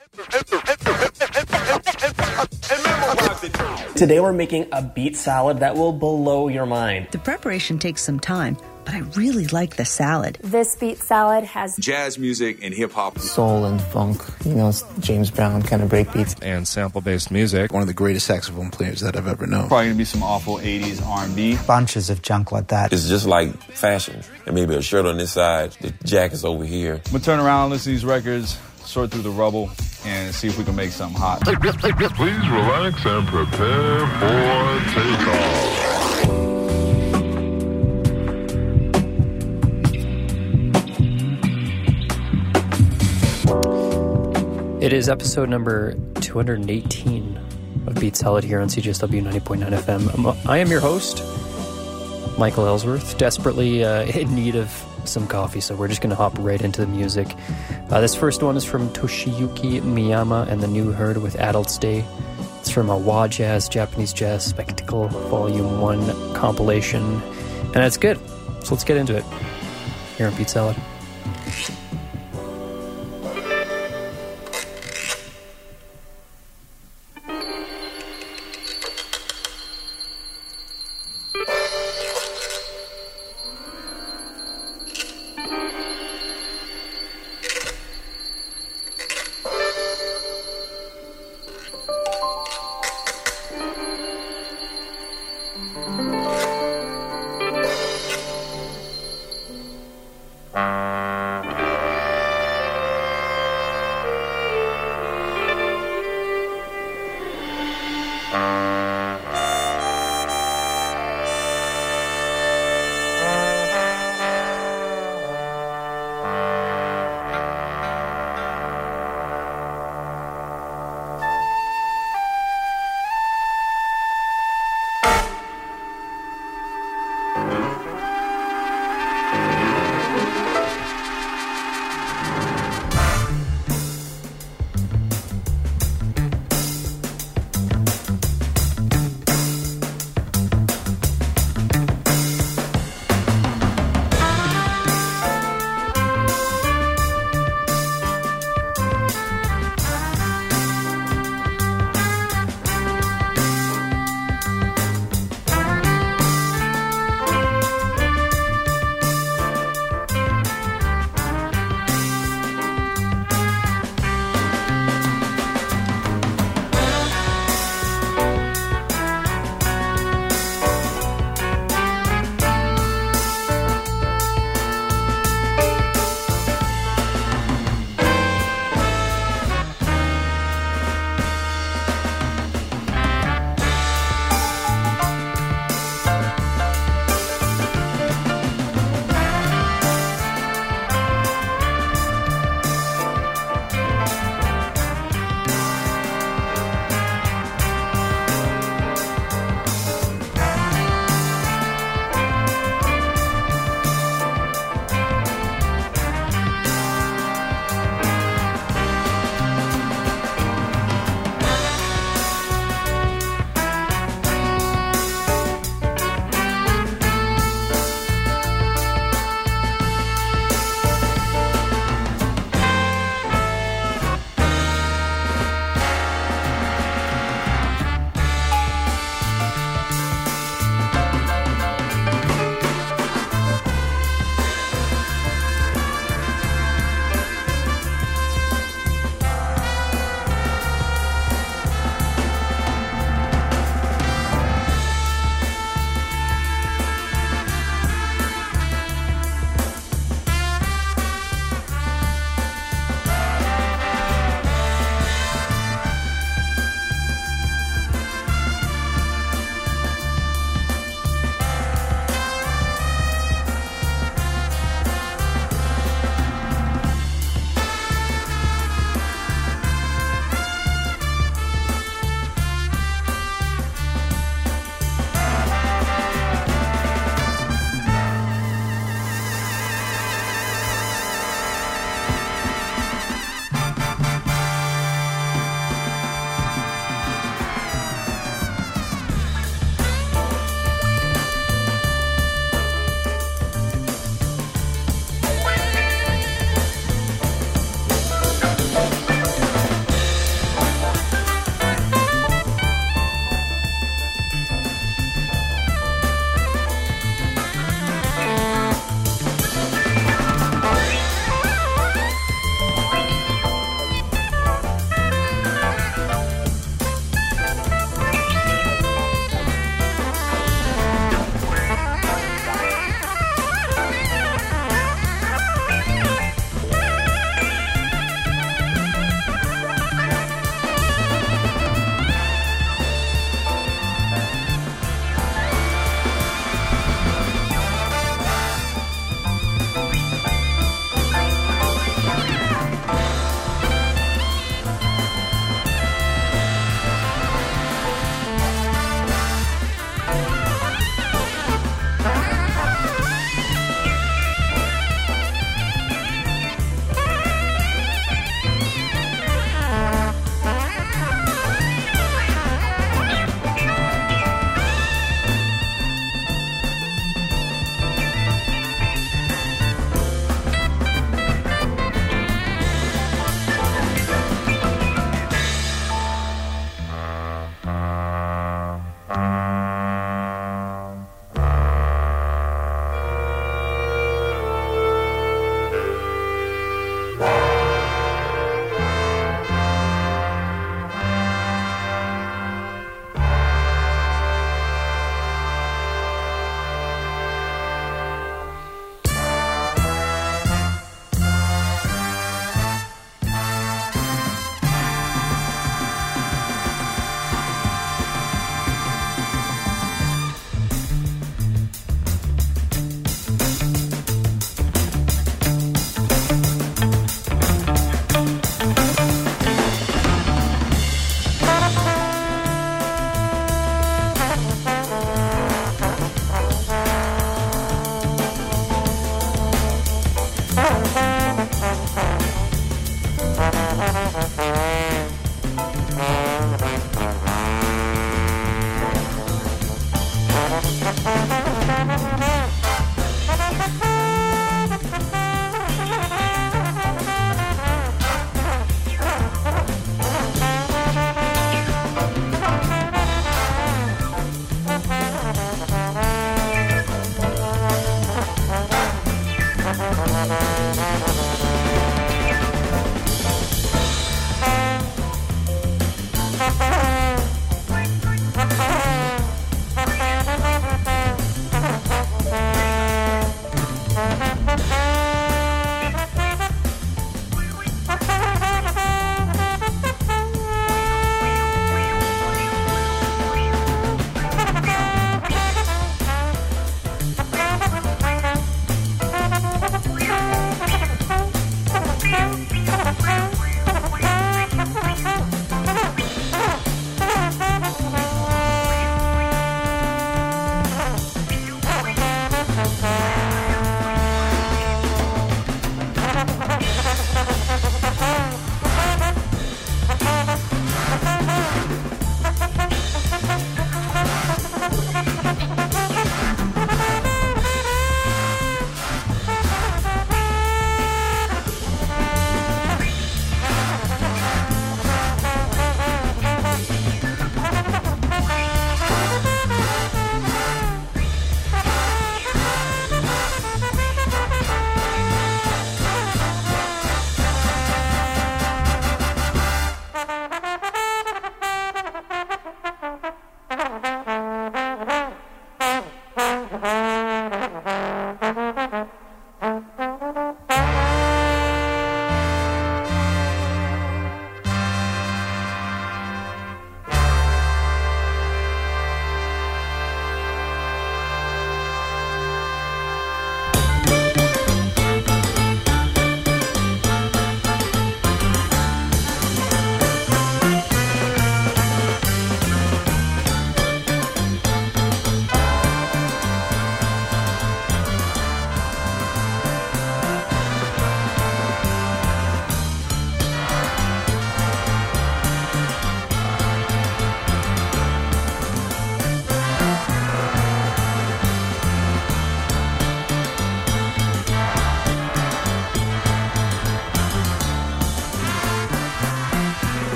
Today we're making a beet salad that will blow your mind. The preparation takes some time, but I really like the salad. This beet salad has jazz music and hip-hop. Soul and funk, James Brown kind of break beats. And sample-based music. One of the greatest saxophone players that I've ever known. Probably going to be some awful 80s R&B. Bunches of junk like that. It's just like fashion. And maybe a shirt on this side, the jacket's over here. I'm going to turn around, listen to these records, sort through the rubble, and see if we can make something hot. Please relax and prepare for takeoff. It is episode number 218 of Beat Salad here on CJSW 90.9 FM. I am your host, Michael Ellsworth, desperately in need of some coffee, so we're just going to hop right into the music. This first one is from Toshiyuki Miyama and the New Herd with Adults Day. It's from a Wa Jazz, Japanese Jazz Spectacle Volume 1 compilation, and it's good. So let's get into it here on Beat Salad.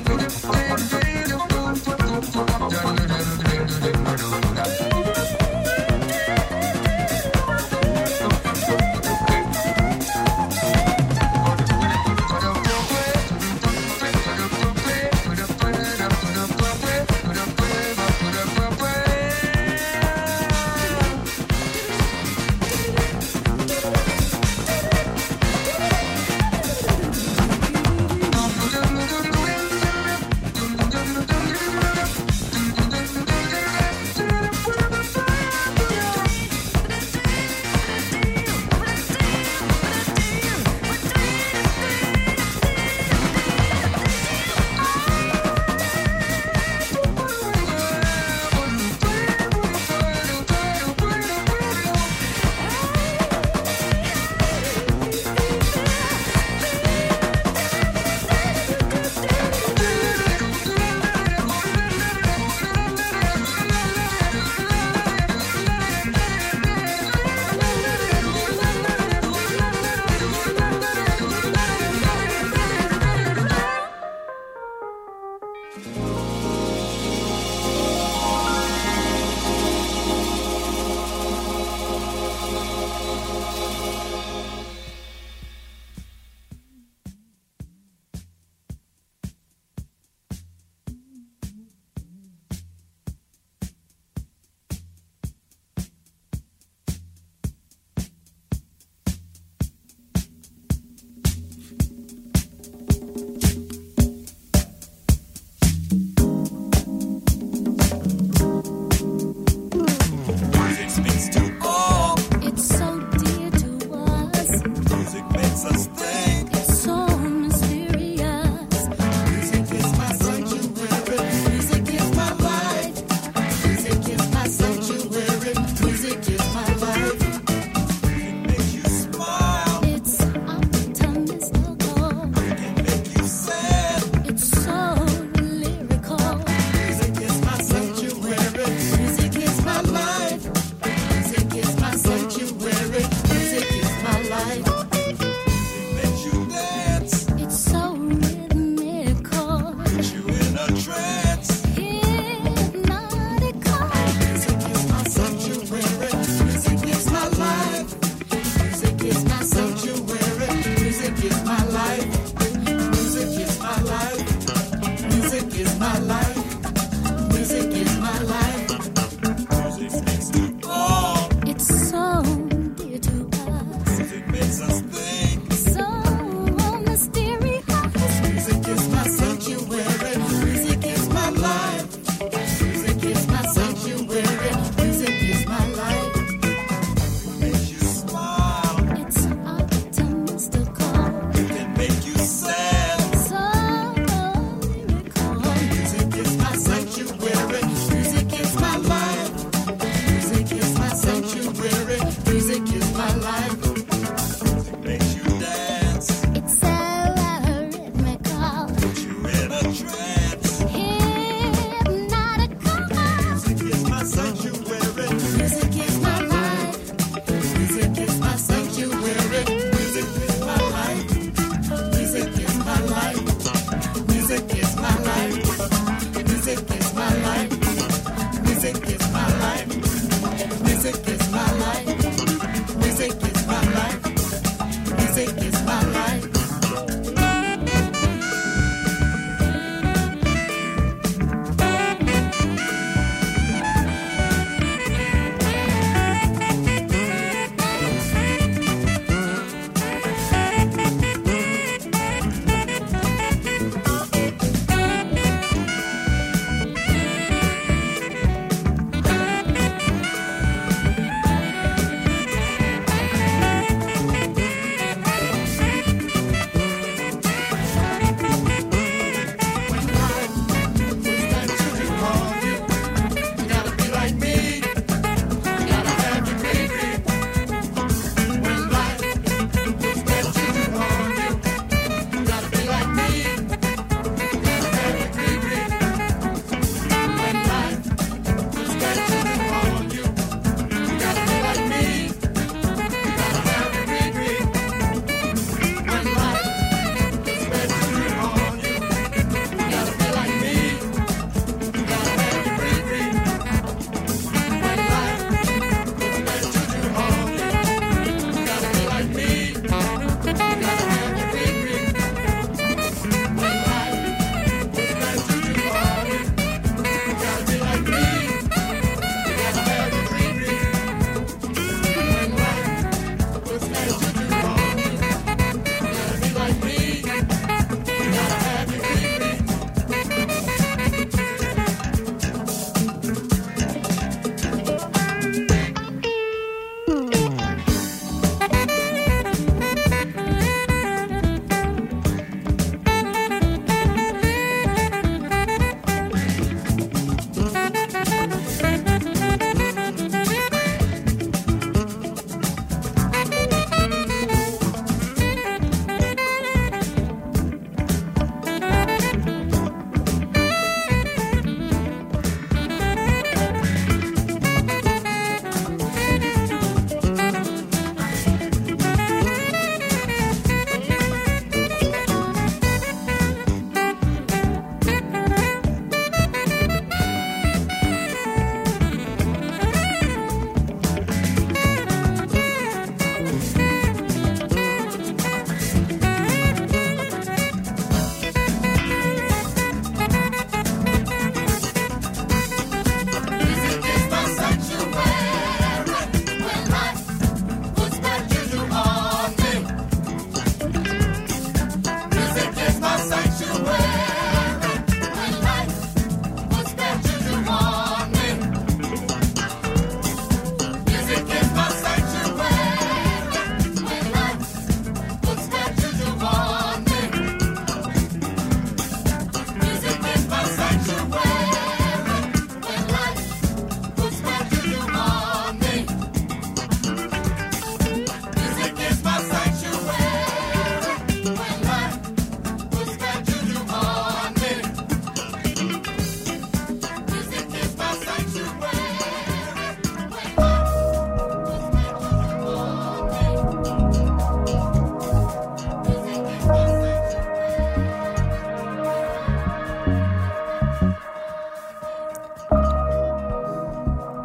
Music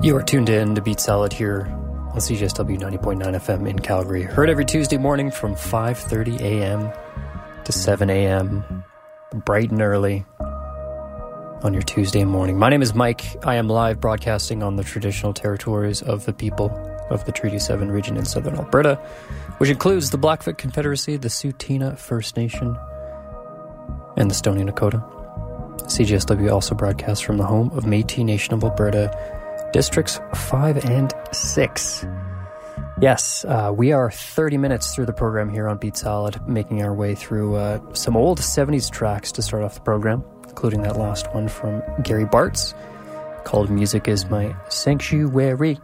You are tuned in to Beat Salad here on CJSW 90.9 FM in Calgary. Heard every Tuesday morning from 5:30 a.m. to 7 a.m. bright and early on your Tuesday morning. My name is Mike. I am live broadcasting on the traditional territories of the people of the Treaty 7 region in southern Alberta, which includes the Blackfoot Confederacy, the Tsuut'ina First Nation, and the Stoney Nakoda. CJSW also broadcasts from the home of Métis Nation of Alberta, Districts 5 and 6. Yes, we are 30 minutes through the program here on Beat Salad, making our way through some old 70s tracks to start off the program, including that last one from Gary Bartz called Music Is My Sanctuary.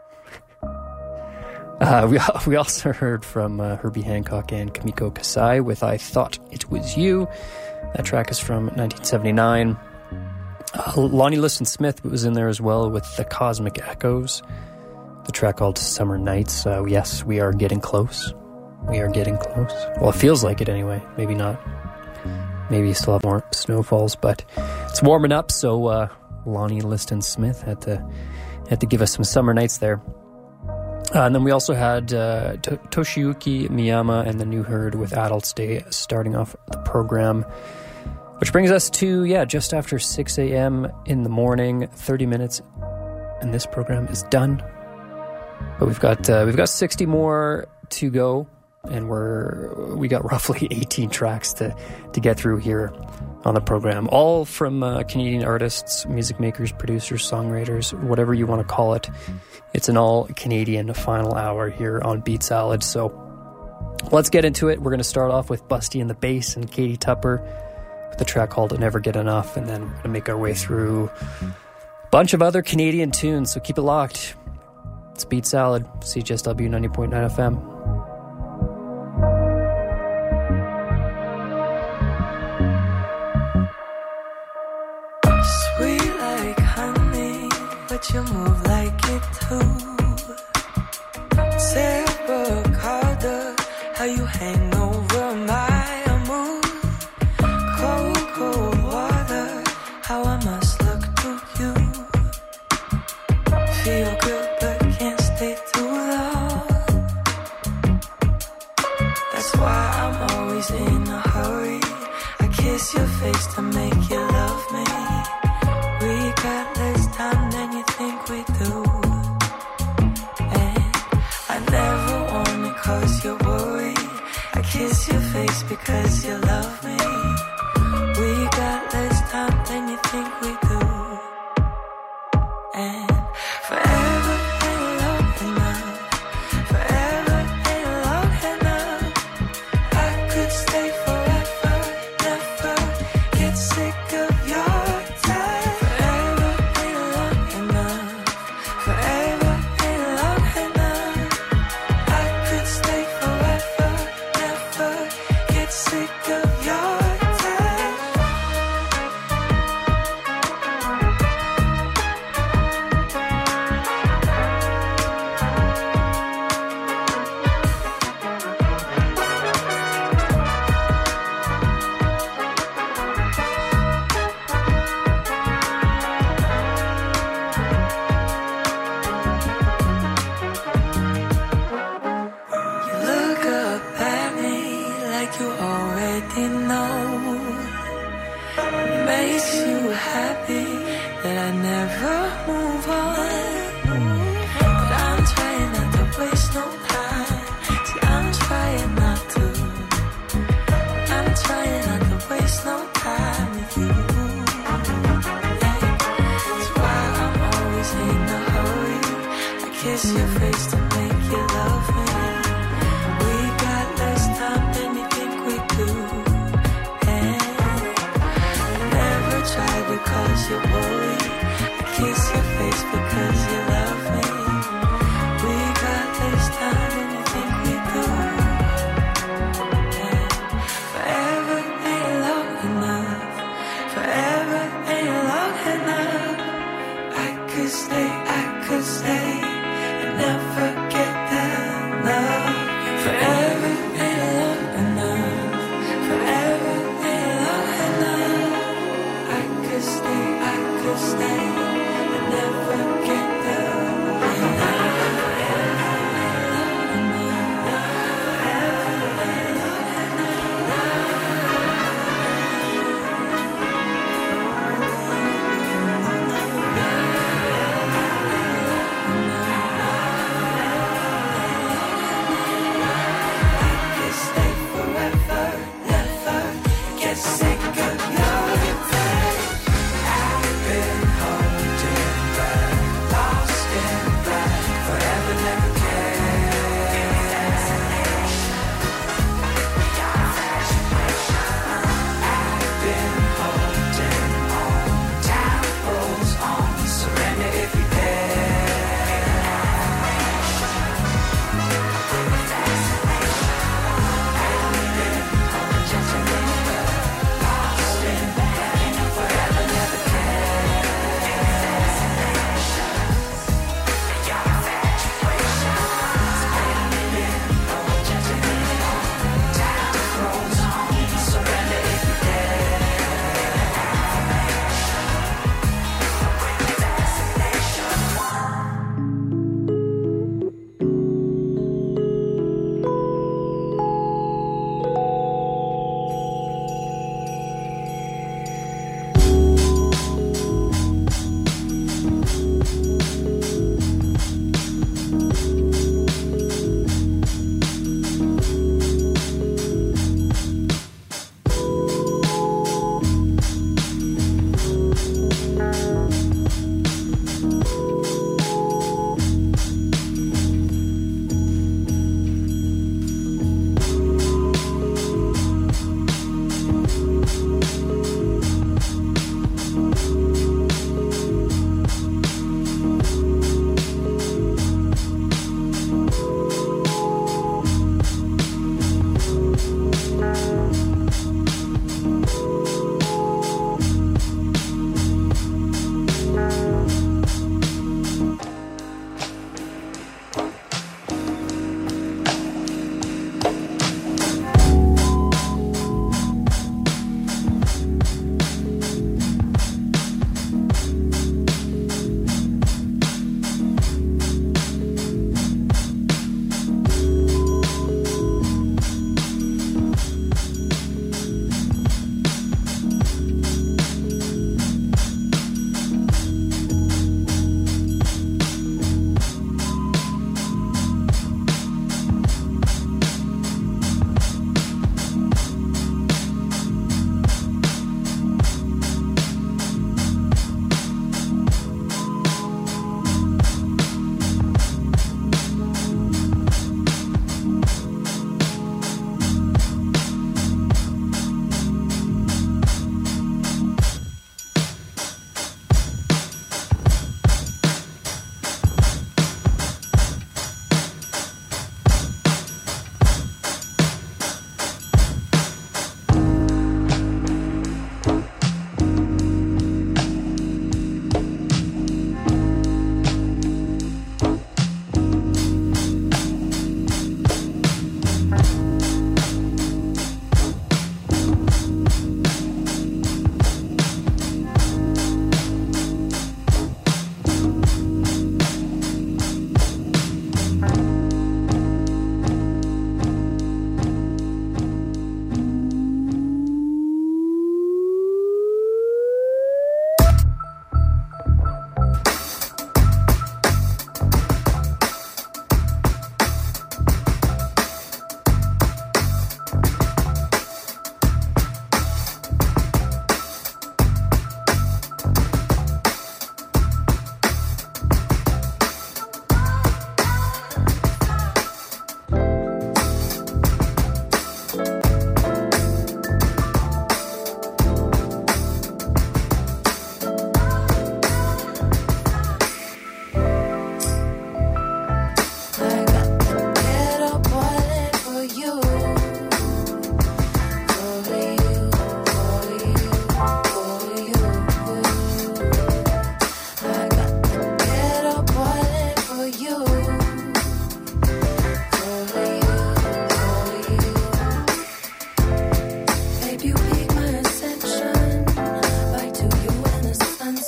We also heard from Herbie Hancock and Kamiko Kasai with I Thought It Was You. That track is from 1979. Lonnie Liston-Smith was in there as well with The Cosmic Echoes, the track called Summer Nights. Yes, we are getting close. We are getting close. Well, it feels like it anyway. Maybe not. Maybe you still have more snowfalls, but it's warming up, so Lonnie Liston-Smith had to give us some summer nights there. And then we also had Toshiyuki Miyama and the New Herd with Adults Day starting off the program, which brings us to, just after 6 a.m. in the morning, 30 minutes, and this program is done. But we've got 60 more to go, and we got roughly 18 tracks to get through here on the program, all from Canadian artists, music makers, producers, songwriters, whatever you want to call it. It's an all-Canadian final hour here on Beat Salad, so let's get into it. We're going to start off with Busty and the Bass and Katie Tupper with a track called Never Get Enough, and then we're going to make our way through a bunch of other Canadian tunes, so keep it locked. It's Beat Salad, CJSW 90.9 FM. But you move like it too. Say I work harder, how you hang over my mood. Cold, cold water, how I must look through you. Feel good but can't stay too long. That's why I'm always in a hurry. I kiss your face to make you love me. We got less time than you think we do, and I never want it cause you're worried. I kiss your face because you love me. We got less time than you think we do, and forever ain't long enough. Forever ain't long enough. I could stay forever, never get sick of your stay, I could stay and never get there.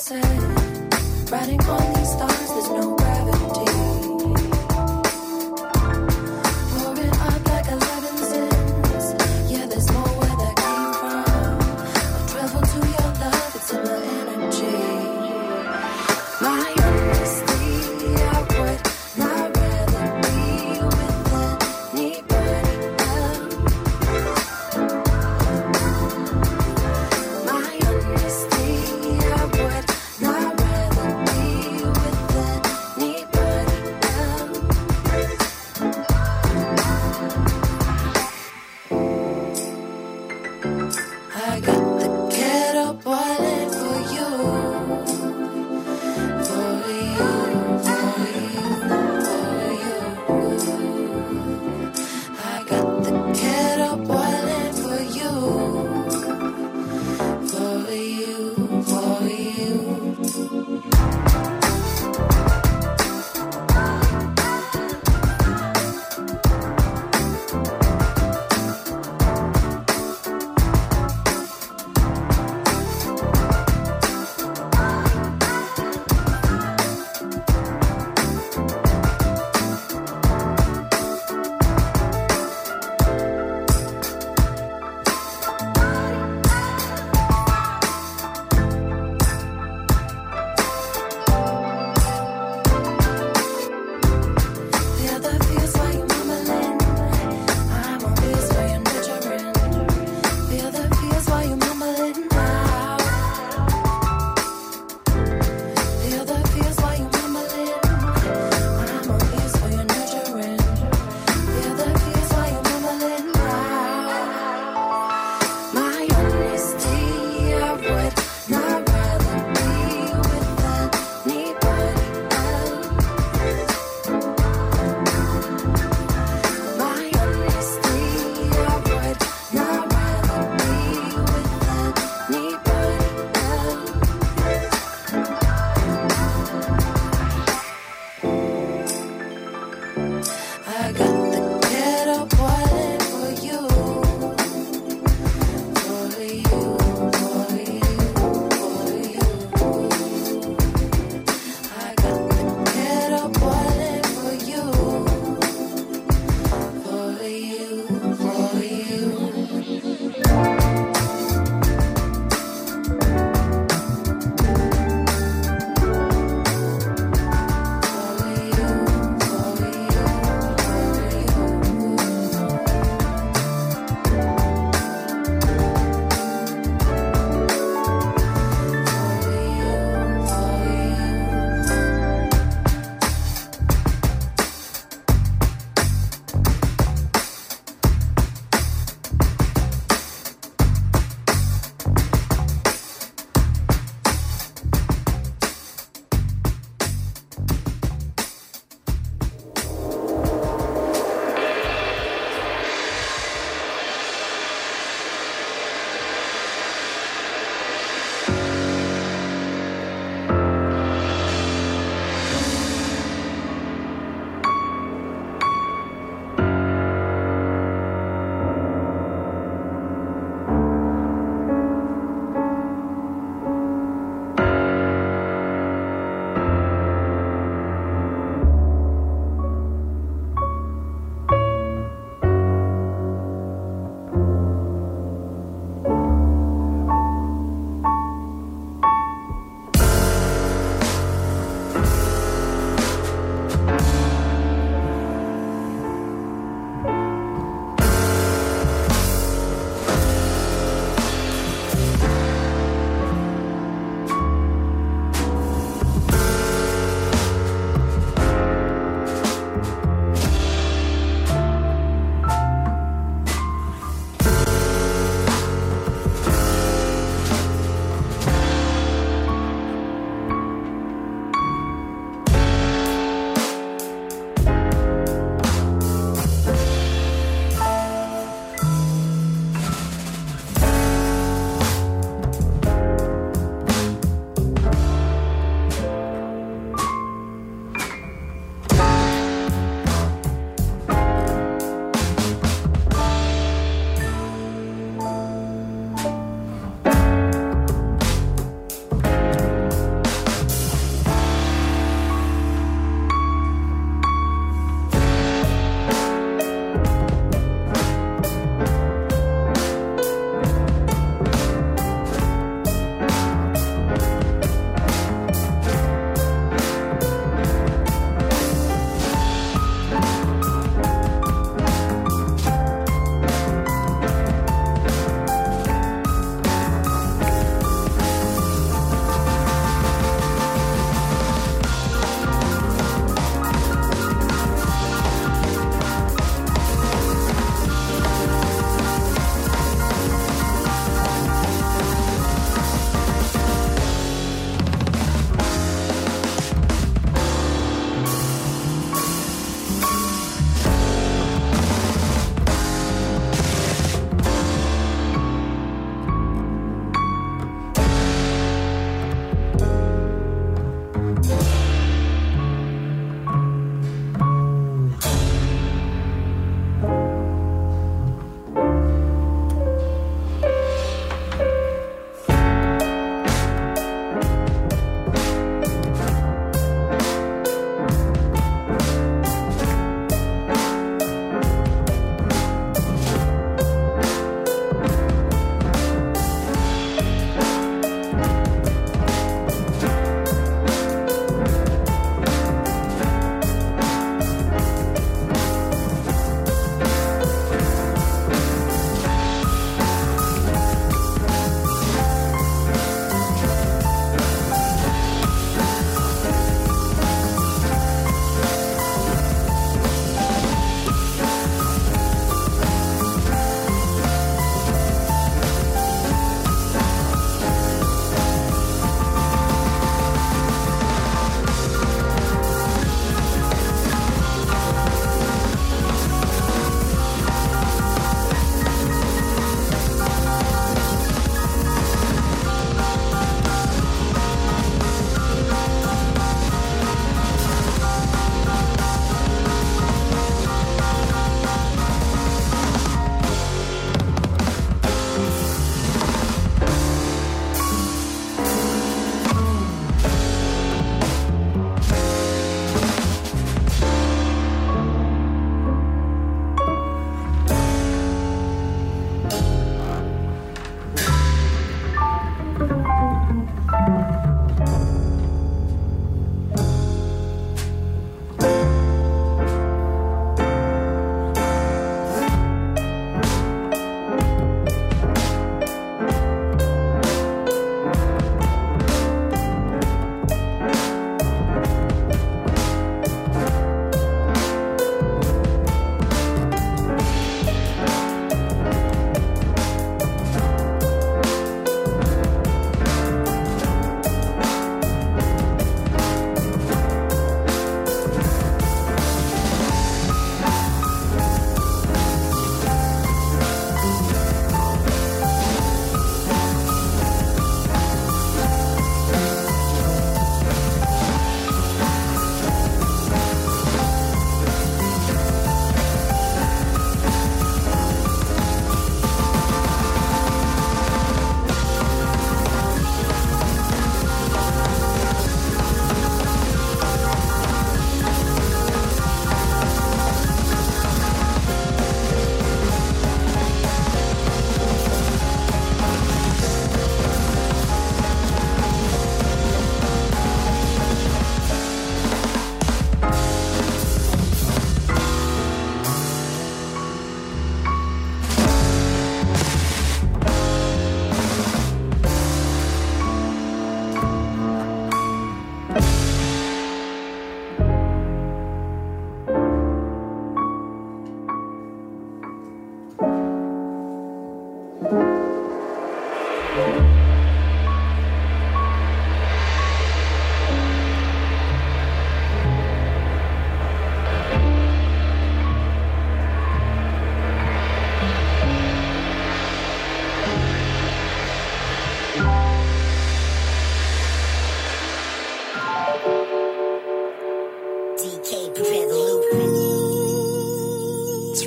sunset, riding on these stars, there's no gravity. Pouring up like 11 cents. Yeah, there's more where that came from. I travel to your love, it's in my energy. My honesty, I would not rather be with anybody else. My honesty, I would not rather be with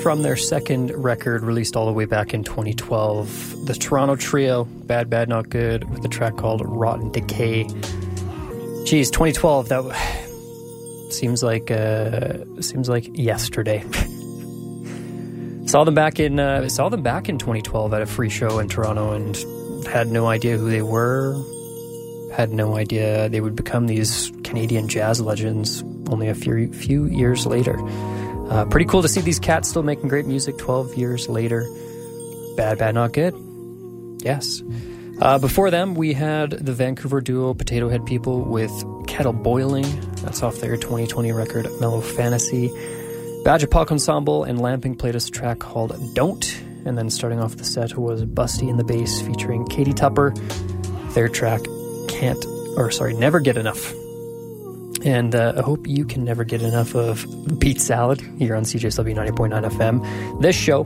from their second record, released all the way back in 2012. The Toronto trio, Bad Bad Not Good, with a track called Rotten Decay. Geez, 2012, that seems like yesterday. Saw them back in 2012 at a free show in Toronto and had no idea who they were. Had no idea they would become these Canadian jazz legends only a few years later. Pretty cool to see these cats still making great music 12 years later. Bad Bad Not Good. Yes. Before them, we had the Vancouver duo Potato Head People with Kettle Boiling. That's off their 2020 record, Mellow Fantasy. Badge of Puck Ensemble and Lamping played us a track called Don't. And then starting off the set was Busty in the Bass featuring Katie Tupper. Their track Never Get Enough. And I hope you can never get enough of Beat Salad here on CJSW 90.9 FM. This show,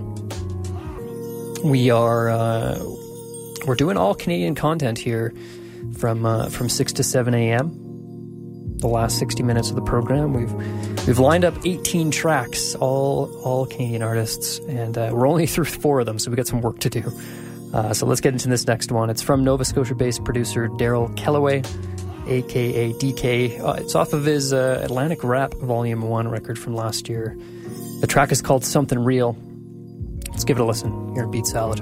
we're doing all Canadian content here from 6 to 7 a.m. The last 60 minutes of the program, we've lined up 18 tracks, all Canadian artists, and we're only through 4 of them, so we got some work to do. So let's get into this next one. It's from Nova Scotia-based producer Daryl Kellaway, a.k.a. DK. It's off of his Atlantic Rap Volume 1 record from last year. The track is called Something Real. Let's give it a listen here at Beat Salad.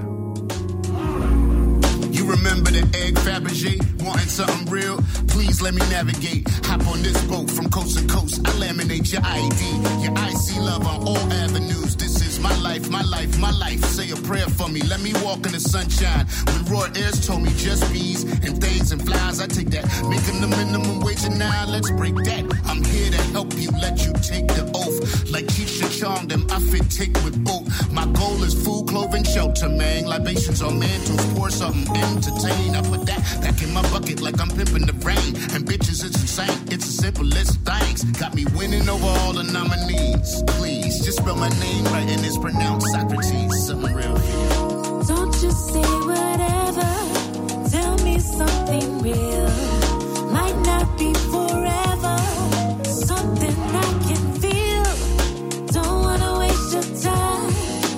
You remember the egg Fabergé? Wanting something real? Please let me navigate. Hop on this boat from coast to coast. I laminate your ID. Your IC love on all avenues. This is my life, my life, my life. Say a prayer for me. Let me walk in the sunshine. When Roy Ayers told me just bees and things and flies, I take that. Making the minimum wage and now let's break that. I'm here to help you, let you take the oath. Like Keisha charmed them, I fit take with both. My goal is food, clothing, shelter, man. Libations on mantles, pour something, entertain. I put that back in my bucket like I'm pimping the rain. And bitches, it's insane. It's the simplest things. Got me winning over all the nominees. Please, just spell my name right and it's pronounced Socrates. Something real. Don't just say whatever. Tell me something real. Might not be forever. Something I can feel. Don't wanna waste your time.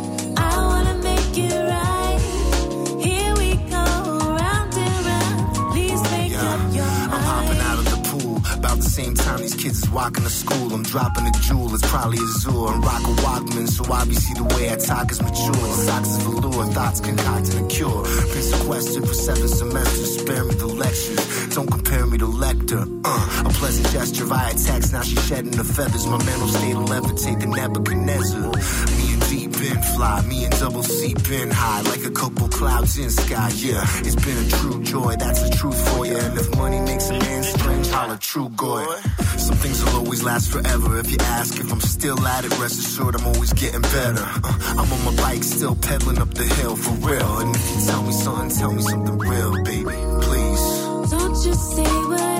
I wanna make it right. Here we go, round and round. Please make up your mind. I'm hopping out of the pool about the same time these kids is walking to school. I'm dropping a jewel, it's probably Azure. I'm rocking Walkman, so obviously the way I talk is mature. Socks is velour, thoughts concocted a cure. Been sequestered for 7 semesters, spare me the lectures. Don't compare me to Lecter. A pleasant gesture via text, now she's shedding the feathers. My mental state will levitate the Nebuchadnezzar. Me and D been fly, me and Double C been high, like a couple clouds in sky, yeah. It's been a true joy, that's the truth for you. And if money makes a man strange, holla true goy. Some things will always last forever. If you ask if I'm still at it, rest assured I'm always getting better. I'm on my bike, still pedaling up the hill for real. And if you tell me something real, baby, please. Don't just say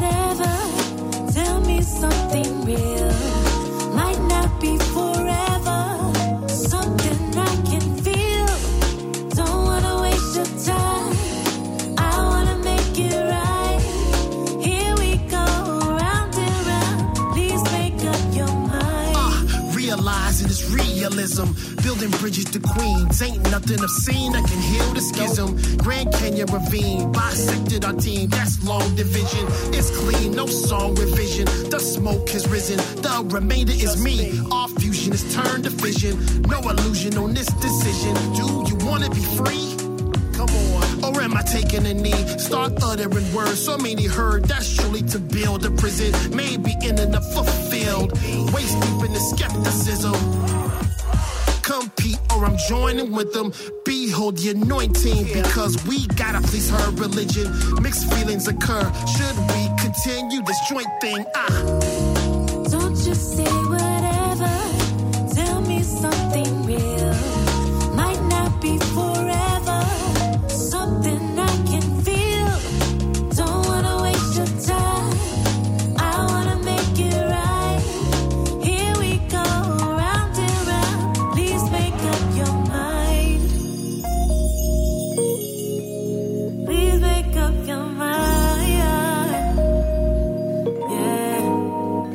whatever. Tell me something real. Might not be forever. Something I can feel. Don't wanna waste your time. I wanna make it right. Here we go, round and round. Please make up your mind. Realizing it's realism. Building bridges to Queens. Ain't nothing I've seen that can heal the schism. Grand Canyon Ravine. Bisected our team. That's long division. It's clean. No song revision. The smoke has risen. The remainder is me. All fusion is turned to fission. No illusion on this decision. Do you want to be free? Come on. Or am I taking a knee? Start uttering words so many heard. That's surely to build a prison. Maybe ending up fulfilled. Waist deep in the skepticism. Compete or I'm joining with them. Behold the anointing because we gotta please her religion. Mixed feelings occur. Should we continue this joint thing? Don't just say whatever. Tell me something real. Might not be forever. Something I can feel. Don't wanna waste your time. I wanna make it right. Here we go, round and round. Please make up your mind. Please make up your mind. Yeah.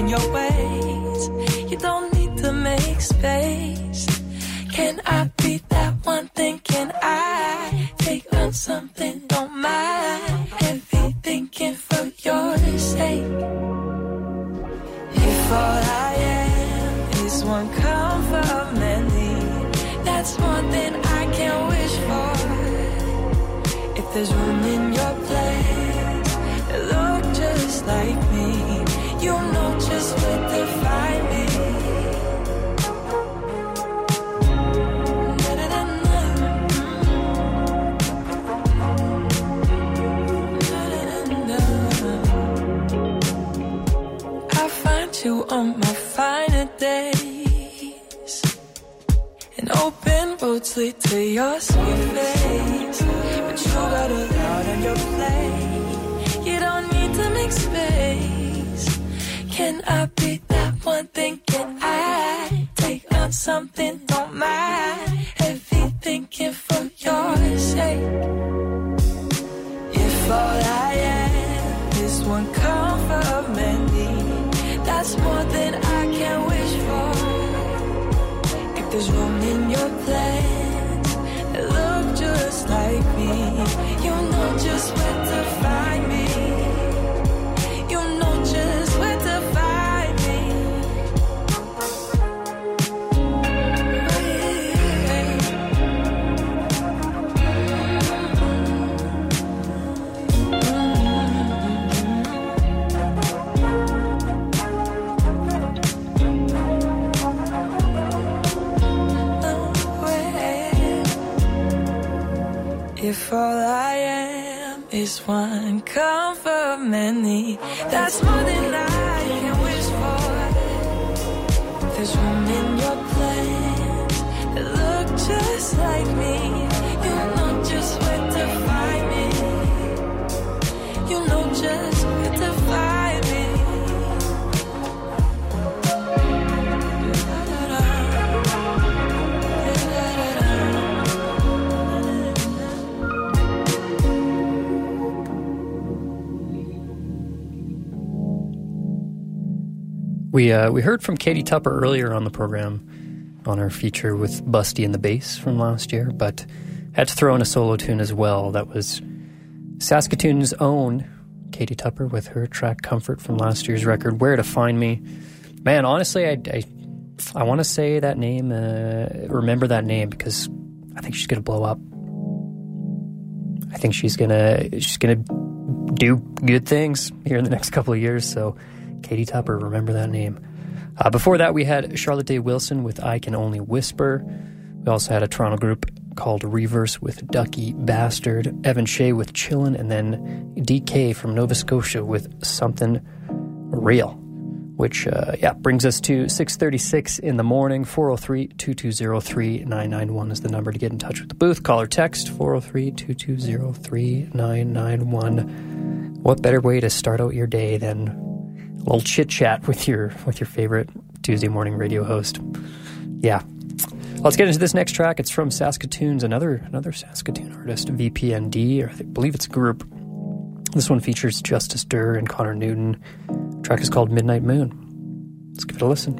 your ways. You don't need to make space. Can I be that one thing? Can I take on something? Don't mind heavy thinking for your sake. If all I am is one comfort many, that's more than I can wish for. If there's room in your place that look just like me, you know just where to find me. I find you on my finer days, and open roads lead to your sweet face. But you got a lot on your plate, you don't need to make space. Can I be that one thing? Can I take on something? Don't mind heavy thinking for your sake. If all I am is one comfort many, that's more than I can wish for. If there's room in your plans that look just like me, you know just where to find me. You know just where to find me. If all I am is one comfort many, that's more than I can wish for. There's room in your plans that look just like me. You know just where to find me. You know just where to find me. We heard from Katie Tupper earlier on the program on our feature with Busty and the Bass from last year, but had to throw in a solo tune as well. That was Saskatoon's own Katie Tupper with her track Comfort from last year's record, Where to Find Me. Man, honestly, I want to say that name, remember that name, because I think she's going to blow up. I think she's gonna do good things here in the next couple of years, so Katie Tupper, remember that name. Before that, we had Charlotte Day Wilson with I Can Only Whisper. We also had a Toronto group called Reverse with Ducky Bastard, Evan Shea with Chillin', and then DK from Nova Scotia with Something Real, which brings us to 6:36 in the morning. 403-220-3991 is the number to get in touch with the booth. Call or text 403-220-3991. What better way to start out your day than a little chit-chat with your favorite Tuesday morning radio host. Yeah. Let's get into this next track. It's from Saskatoon's another Saskatoon artist, VPND, or I believe it's a group. This one features Justice Durr and Connor Newton. The track is called Midnight Moon. Let's give it a listen.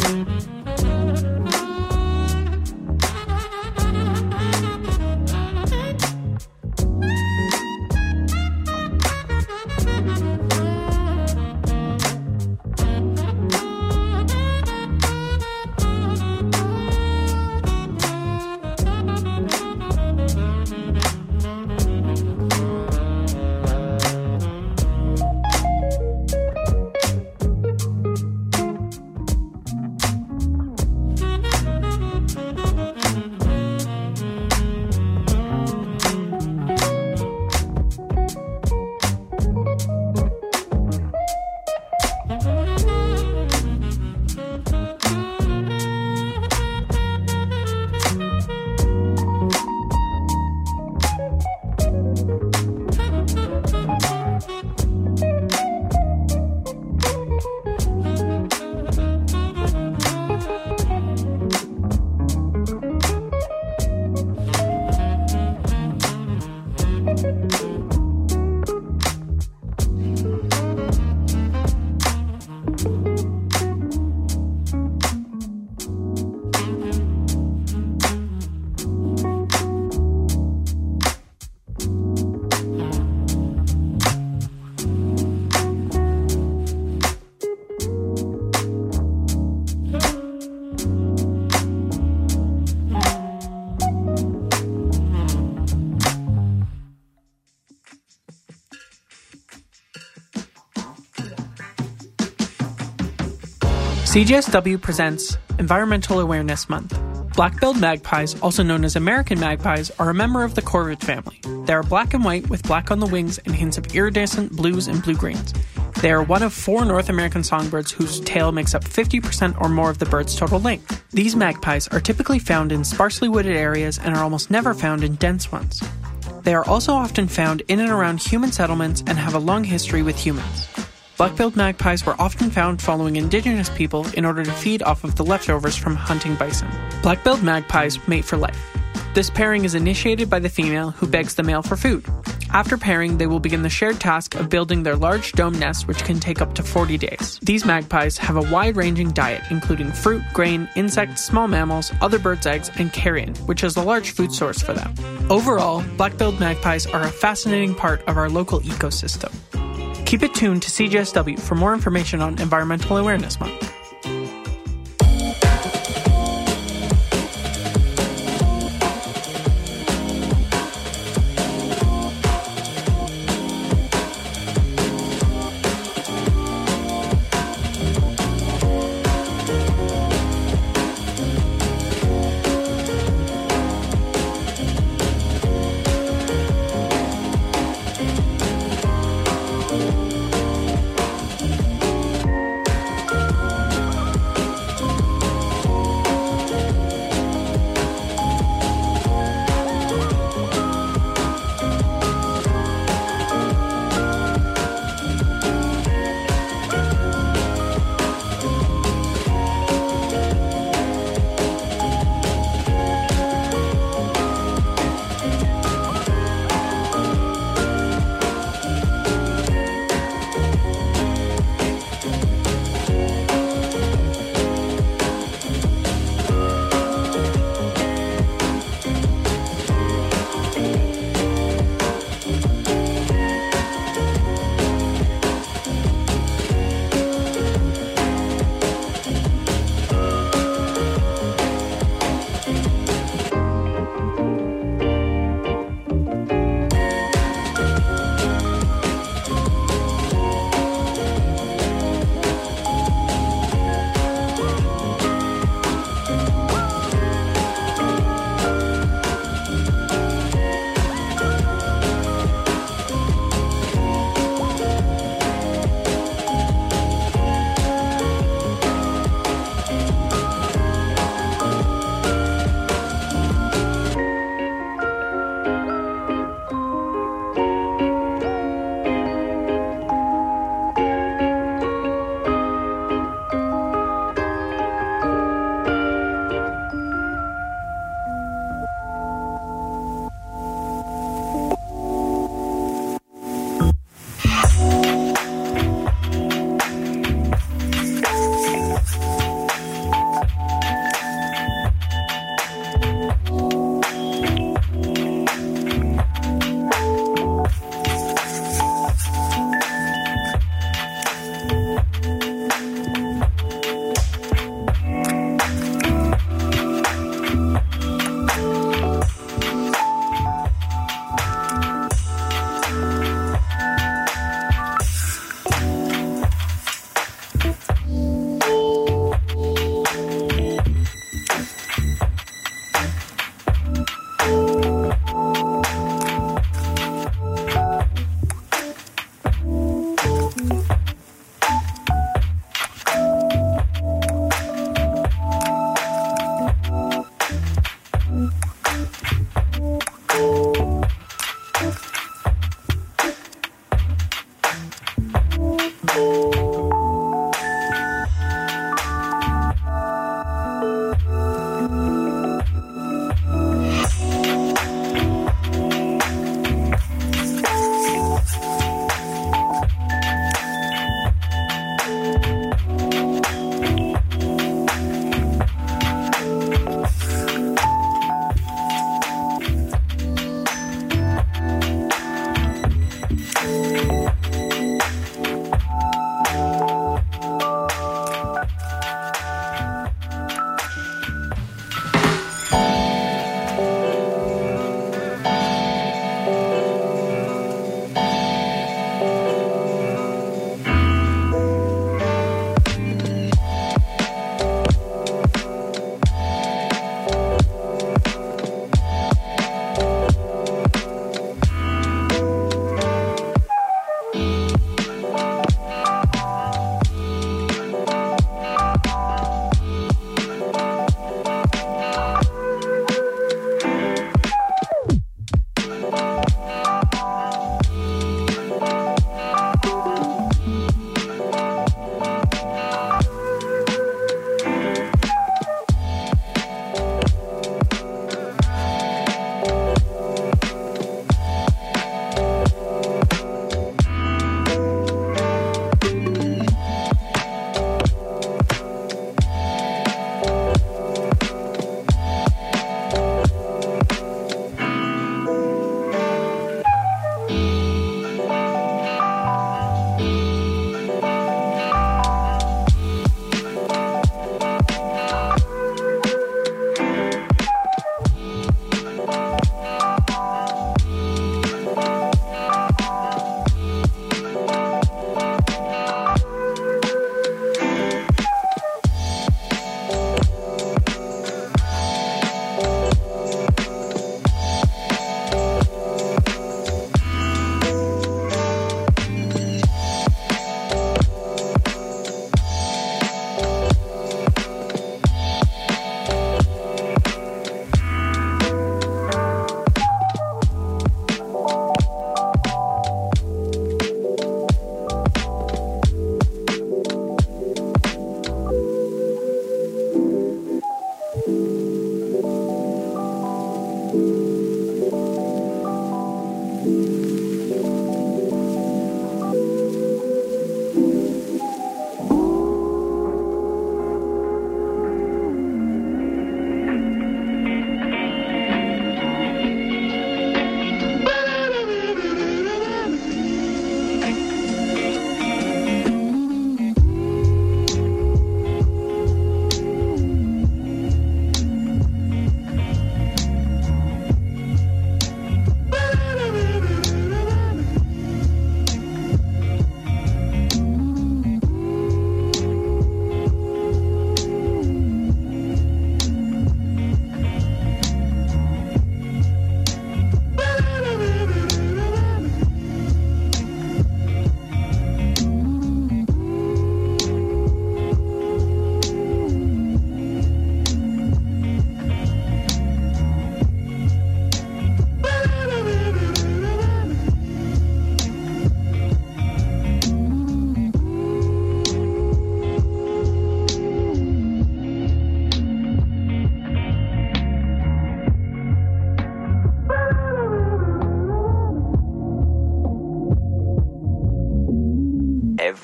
CJSW presents Environmental Awareness Month. Black-billed magpies, also known as American magpies, are a member of the corvid family. They are black and white with black on the wings and hints of iridescent blues and blue-greens. They are one of 4 North American songbirds whose tail makes up 50% or more of the bird's total length. These magpies are typically found in sparsely wooded areas and are almost never found in dense ones. They are also often found in and around human settlements and have a long history with humans. Black-billed magpies were often found following indigenous people in order to feed off of the leftovers from hunting bison. Black-billed magpies mate for life. This pairing is initiated by the female, who begs the male for food. After pairing, they will begin the shared task of building their large dome nest, which can take up to 40 days. These magpies have a wide-ranging diet, including fruit, grain, insects, small mammals, other birds' eggs, and carrion, which is a large food source for them. Overall, black-billed magpies are a fascinating part of our local ecosystem. Keep it tuned to CJSW for more information on Environmental Awareness Month.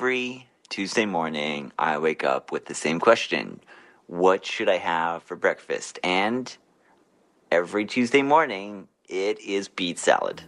Every Tuesday morning, I wake up with the same question. What should I have for breakfast? And every Tuesday morning, it is beet salad.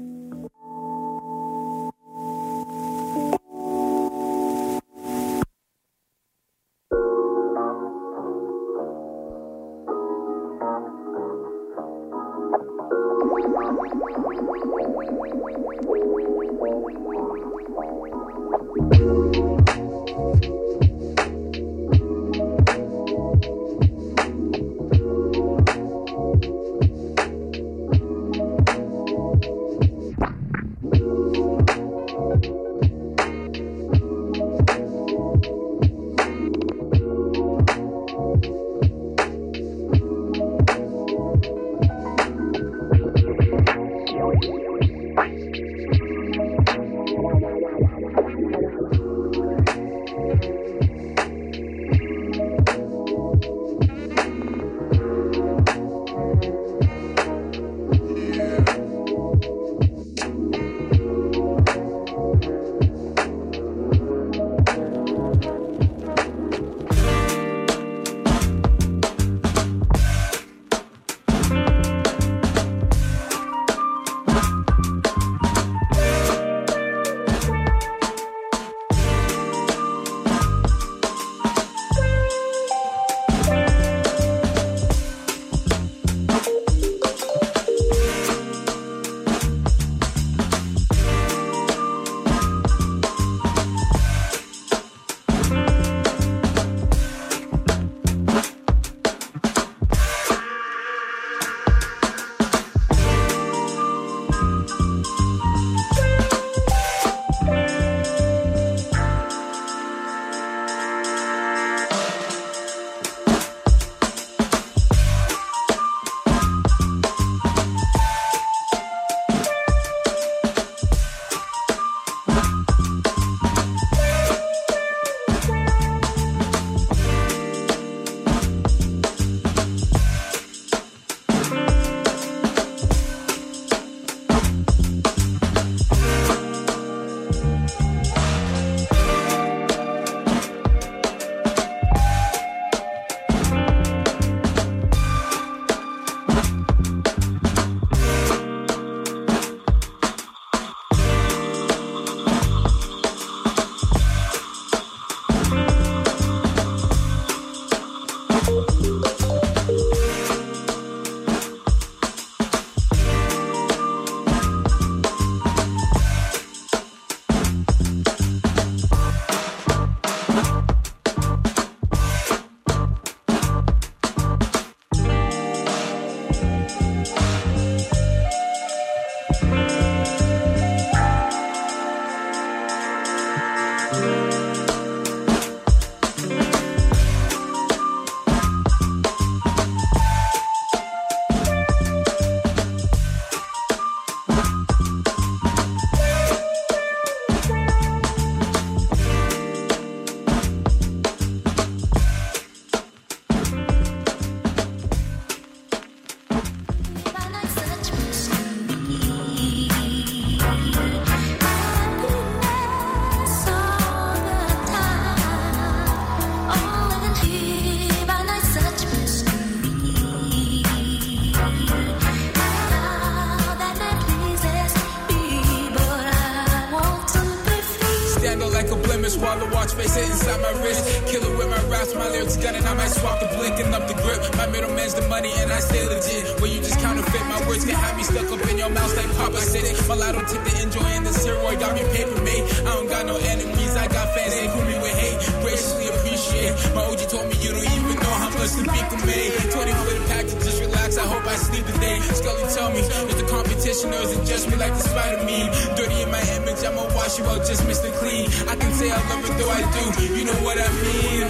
While the watch face it inside my wrist. Killer with my raps, my lyrics gun, and I might swap the blinking up the grip. My middleman's the money and I stay legit. When you just counterfeit, my words can have me stuck up in your mouth like Papa said it. My lotto tip the enjoy and the steroid got me paper made. I don't got no enemies, I got fans they who me with hate. Graciously appreciate. My OG told me you don't even know how much the beat can make. 20 for the package, just relax, I hope I sleep today. Scully tell me, is the competition or is it just me like the spider meme? Dirty in my image, I'ma wash you out, just Mr. Clean. I can say I love it though I do, you know what I mean.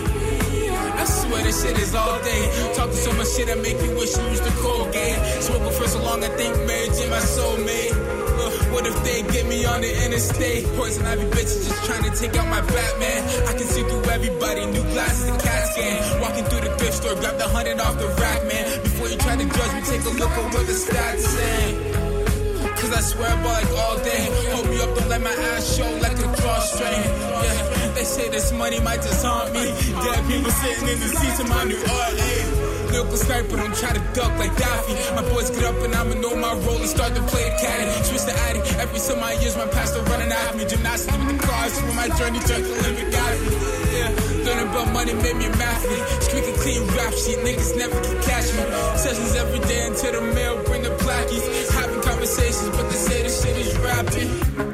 I swear this shit is all day. Talking so much shit I make you wish you used the Colgate. Smoking for so long I think marriage in my soulmate. What if they get me on the interstate? Poison ivy bitches just trying to take out my Batman. I can see through everybody, new glasses and CAT scan. Walking through the thrift store, grab the 100 off the rack, man. Before you try to judge me, take a look at what the stats say. Cause I swear I ball like all day. Hold me up, don't let my ass show like a draw frustrating. Yeah, they say this money might just haunt me. Dead people sitting in the seats of my New Orleans. Lyrical sniper, don't try to duck like Daffy. My boys get up and I'ma know my role and start to play the caddy. Switch the addy. Every so many years, my pastor running after me. Gymnastics with the cars, when my journey turned to living God. Yeah, learning about money made me a mathlete. Squeaking clean rap sheet, niggas never can catch me. Sessions every day until the mail bring the plackies. Having conversations, but they say this shit is rapping.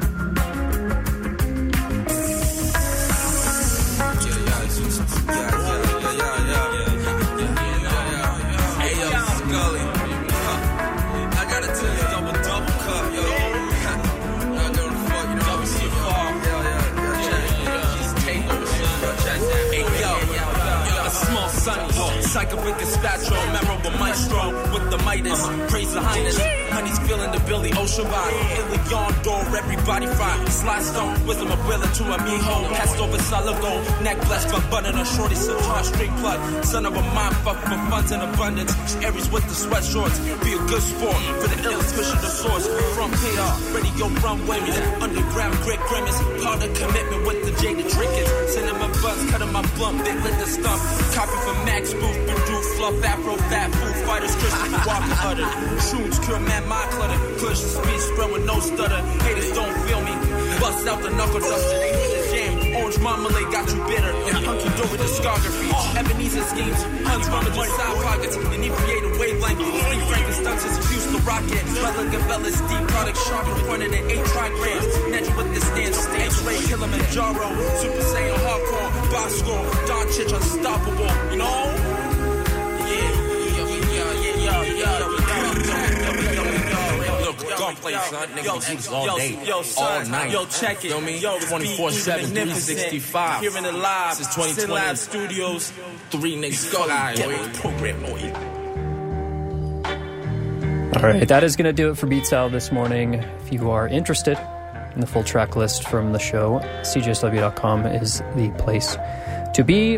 Psychopathic stature, memorable maestro with the Midas. Praise the highness. Honey's feeling the Billy Ocean vibe. Ilion door, everybody fried. Slide stone, wisdom of willing to a miho. Cast over solid gold. Neck blessed by button a shorty, such a straight plug. Son of a mind fuck for funds in abundance. Aries with the sweat shorts. Be a good sport for the illest fish of the source. From Peter, ready go run with me. Underground great grimace. Part of commitment with the jaded trinkets. Cinnamon buds, cutting my blunt, they lit the stump. Copy from Max Booth. Purdue, fluff, afro, fat, food fighters, Christian Walker uttered. Shrooms cure man, my clutter. Push the speed, spread with no stutter. Haters don't feel me. Bust out the knuckle duster, they hit the jam. Orange marmalade got you bitter. Hunky dory discography. Ebenezer schemes, hunts rummaging side pockets. Inebriated wavelength. Free Frankenstein's used to rocket. Relic Bellis, deep product, sharp and pointed at 8 trigrams. Nedge with the stand, stage Ray Kilimanjaro. Super Saiyan hardcore, Bosco, Don Chich unstoppable. You know? Play, son. Niggas do this all day, all night. Yo, check it. You know what I mean? Yo, 24/7, 365. Hearing it live. This is 2020. Live Studios. 3 niggas go live. Program boy. All right, that is going to do it for Beat Salad this morning. If you are interested in the full track list from the show, cjsw.com is the place to be.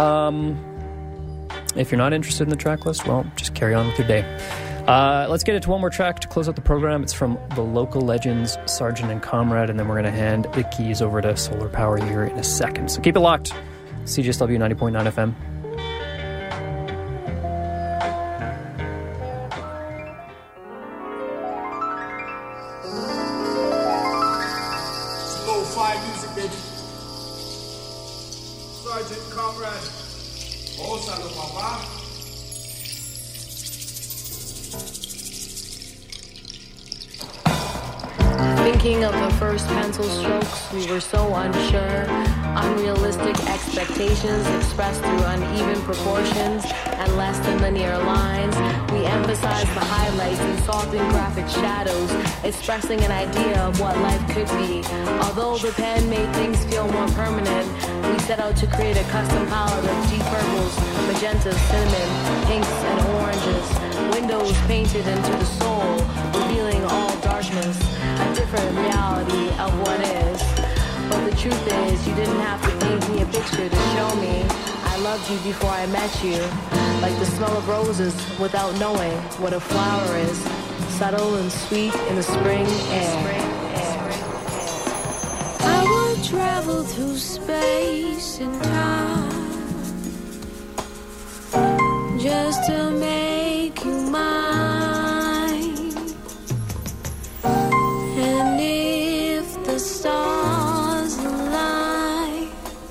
If you're not interested in the track list, well, just carry on with your day. Let's get into one more track to close out the program. It's from the local legends, Sergeant and Comrade, and then we're going to hand the keys over to Solar Power here in a second. So keep it locked. CJSW 90.9 FM. Lo-fi music, baby. Sergeant, Comrade. Oh, salud, papá. Thinking of the first pencil strokes, we were so unsure. Unrealistic expectations expressed through uneven proportions and less than linear lines. We emphasized the highlights and softened graphic shadows, expressing an idea of what life could be. Although the pen made things feel more permanent, we set out to create a custom palette of deep purples, magentas, cinnamon, pinks, and oranges. Windows painted into the soul, revealing all darkness. A different reality of what is. But the truth is, you didn't have to paint me a picture to show me I loved you before I met you. Like the smell of roses without knowing what a flower is. Subtle and sweet in the spring air. I will travel through space and time just to make you mine. And if the stars align,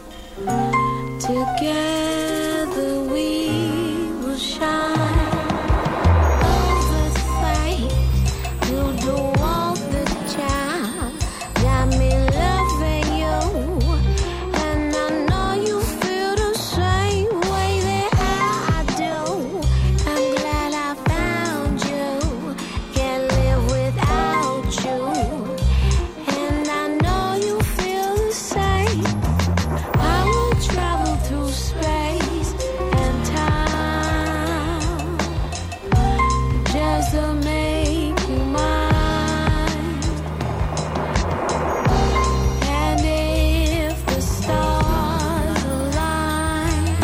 together we will shine. All the same, we'll do all the time. Got me loving you, and I know you feel the same way that I do. I'm glad I found you, can't live without you, and I know you feel the same. I will travel through space and time just to make you mine. And if the stars align,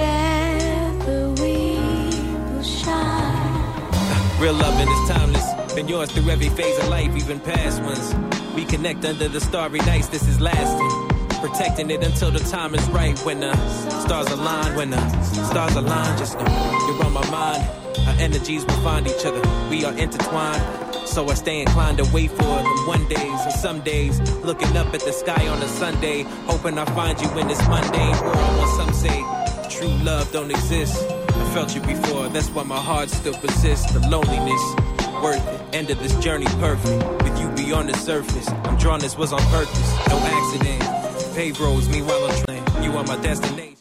together we will shine. Real loving is timeless. Been yours through every phase of life, even past ones. We connect under the starry nights, this is lasting. Protecting it until the time is right. When the stars align, just know you're on my mind. Our energies will find each other, we are intertwined. So I stay inclined to wait for them one days and some days. Looking up at the sky on a Sunday, hoping I find you in this mundane world. When some say true love don't exist, I felt you before, that's why my heart still persists. The loneliness, worth it, end of this journey perfect. With you beyond the surface, I'm drawn, this was on purpose. No accident, paved roads, meanwhile I'm trying. You are my destination.